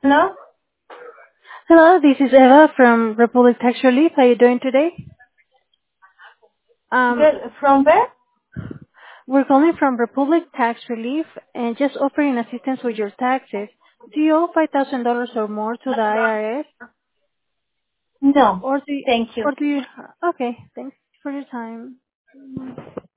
Hello? Hello, this is Eva from Republic Tax Relief. How are you doing today? Good. From where? We're calling from Republic Tax Relief and just offering assistance with your taxes. Do you owe $5,000 or more to the IRS? No. Or do you, Thank you. or do you, okay, thanks for your time.